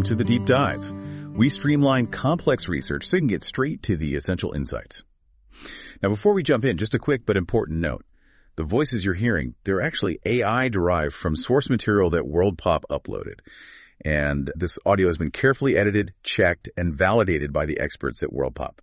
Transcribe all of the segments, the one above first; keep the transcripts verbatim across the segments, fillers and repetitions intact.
Welcome to the Deep Dive. We streamline complex research so you can get straight to the essential insights. Now, before we jump in, just a quick but important note. The voices you're hearing, they're actually A I-derived from source material that WorldPop uploaded. And this audio has been carefully edited, checked, and validated by the experts at WorldPop.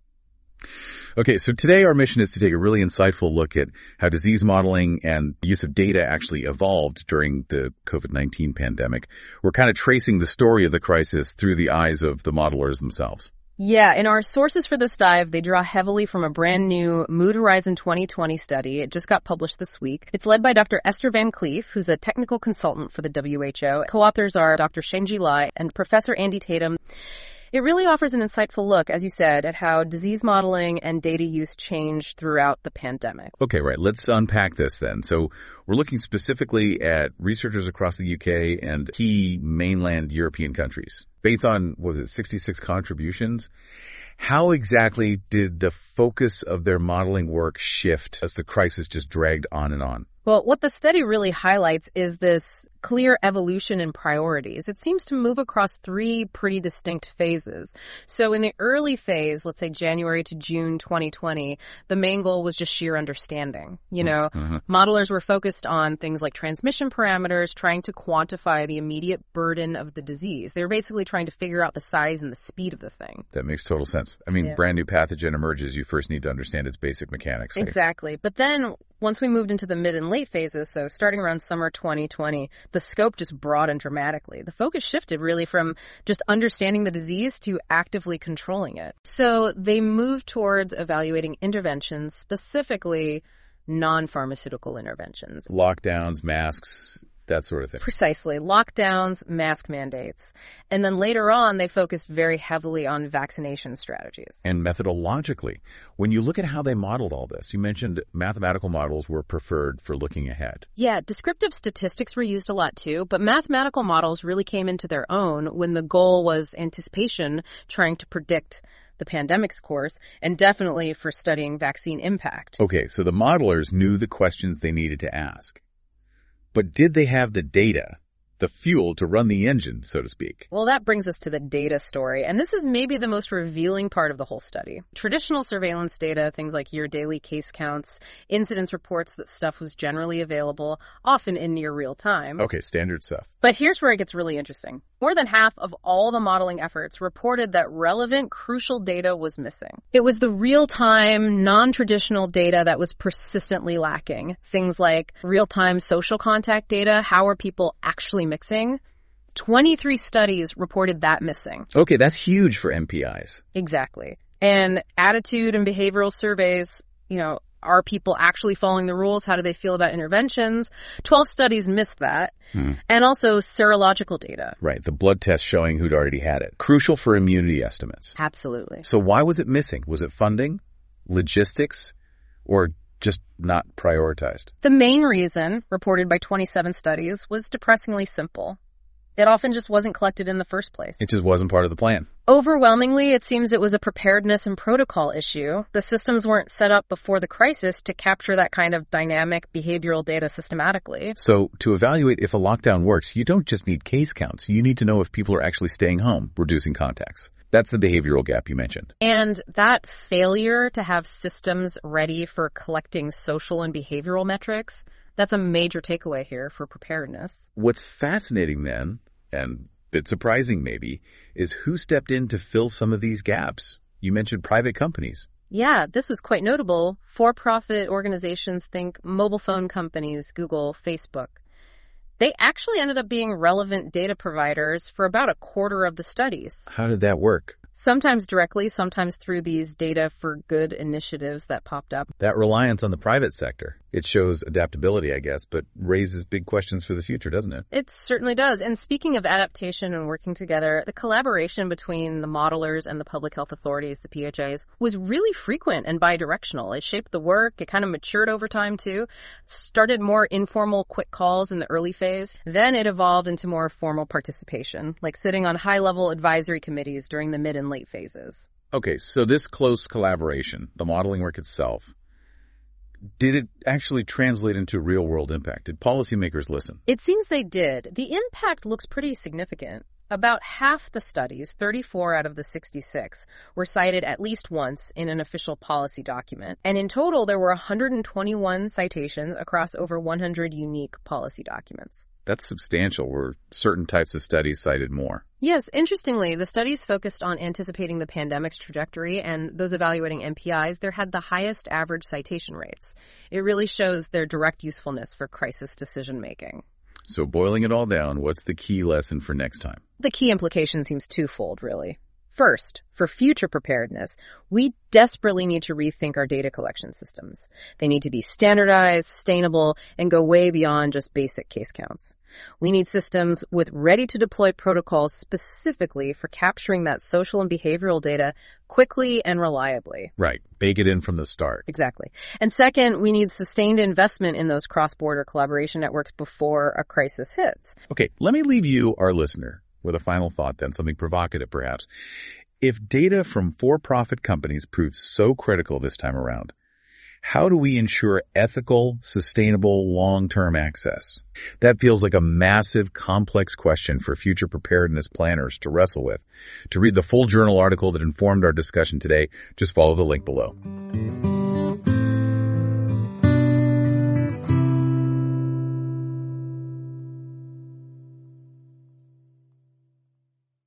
Okay, so today our mission is to take a really insightful look at how disease modeling and the use of data actually evolved during the COVID nineteen pandemic. We're kind of tracing the story of the crisis through the eyes of the modelers themselves. Yeah, in our sources for this dive, they draw heavily from a brand new Mood Horizon twenty twenty study. It just got published this week. It's led by Doctor Esther Van Cleef, who's a technical consultant for the W H O. Co-authors are Doctor Sheng-Ji Lai and Professor Andy Tatum. It really offers an insightful look, as you said, at how disease modeling and data use changed throughout the pandemic. Okay, right. Let's unpack this then. So we're looking specifically at researchers across the U K and key mainland European countries. Based on, was it sixty-six contributions? How exactly did the focus of their modeling work shift as the crisis just dragged on and on? Well, what the study really highlights is this clear evolution in priorities. It seems to move across three pretty distinct phases. So in the early phase, let's say January to June twenty twenty, the main goal was just sheer understanding. You know, mm-hmm. Modelers were focused on things like transmission parameters, trying to quantify the immediate burden of the disease. They were basically trying to figure out the size and the speed of the thing. That makes total sense. I mean, yeah. Brand new pathogen emerges, you first need to understand its basic mechanics. Right? Exactly. But then once we moved into the mid and late phases, so starting around summer twenty twenty, the scope just broadened dramatically. The focus shifted really from just understanding the disease to actively controlling it. So they moved towards evaluating interventions, specifically non-pharmaceutical interventions. Lockdowns, masks, that sort of thing. Precisely. Lockdowns, mask mandates. And then later on, they focused very heavily on vaccination strategies. And methodologically, when you look at how they modeled all this, you mentioned mathematical models were preferred for looking ahead. Yeah, descriptive statistics were used a lot too, but mathematical models really came into their own when the goal was anticipation, trying to predict the pandemic's course, and definitely for studying vaccine impact. Okay, so the modelers knew the questions they needed to ask. But did they have the data, the fuel to run the engine, so to speak? Well, that brings us to the data story, and this is maybe the most revealing part of the whole study. Traditional surveillance data, things like your daily case counts, incidence reports, that stuff was generally available, often in near real time. Okay, standard stuff. But here's where it gets really interesting. More than half of all the modeling efforts reported that relevant, crucial data was missing. It was the real-time, non-traditional data that was persistently lacking. Things like real-time social contact data, how are people actually mixing? twenty-three studies reported that missing. Okay, that's huge for M P Is. Exactly. And attitude and behavioral surveys, you know, are people actually following the rules? How do they feel about interventions? twelve studies missed that. Hmm. And also serological data. Right, the blood test showing who'd already had it. Crucial for immunity estimates. Absolutely. So why was it missing? Was it funding, logistics, or just not prioritized? The main reason, reported by twenty-seven studies, was depressingly simple. It often just wasn't collected in the first place. It just wasn't part of the plan. Overwhelmingly, it seems it was a preparedness and protocol issue. The systems weren't set up before the crisis to capture that kind of dynamic behavioral data systematically. So to evaluate if a lockdown works, you don't just need case counts. You need to know if people are actually staying home, reducing contacts. That's the behavioral gap you mentioned. And that failure to have systems ready for collecting social and behavioral metrics, that's a major takeaway here for preparedness. What's fascinating then, and a bit surprising maybe, is who stepped in to fill some of these gaps. You mentioned private companies. Yeah, this was quite notable. For-profit organizations, think mobile phone companies, Google, Facebook. They actually ended up being relevant data providers for about a quarter of the studies. How did that work? Sometimes directly, sometimes through these data for good initiatives that popped up. That reliance on the private sector, it shows adaptability, I guess, but raises big questions for the future, doesn't it? It certainly does. And speaking of adaptation and working together, the collaboration between the modelers and the public health authorities, the P H As, was really frequent and bidirectional. It shaped the work. It kind of matured over time, too. Started more informal, quick calls in the early phase. Then it evolved into more formal participation, like sitting on high-level advisory committees during the mid and late phases. Okay, so this close collaboration, the modeling work itself, did it actually translate into real-world impact? Did policymakers listen? It seems they did. The impact looks pretty significant. About half the studies, thirty-four out of the sixty-six, were cited at least once in an official policy document. And in total, there were one hundred twenty-one citations across over one hundred unique policy documents. That's substantial. Were certain types of studies cited more? Yes, interestingly, the studies focused on anticipating the pandemic's trajectory, and those evaluating M P Is, there had the highest average citation rates. It really shows their direct usefulness for crisis decision-making. So boiling it all down, what's the key lesson for next time? The key implication seems twofold, really. First, for future preparedness, we desperately need to rethink our data collection systems. They need to be standardized, sustainable, and go way beyond just basic case counts. We need systems with ready-to-deploy protocols specifically for capturing that social and behavioral data quickly and reliably. Right. Bake it in from the start. Exactly. And second, we need sustained investment in those cross-border collaboration networks before a crisis hits. Okay, let me leave you, our listener, with a final thought then, something provocative perhaps. If data from for-profit companies proves so critical this time around, how do we ensure ethical, sustainable, long-term access? That feels like a massive, complex question for future preparedness planners to wrestle with. To read the full journal article that informed our discussion today, just follow the link below.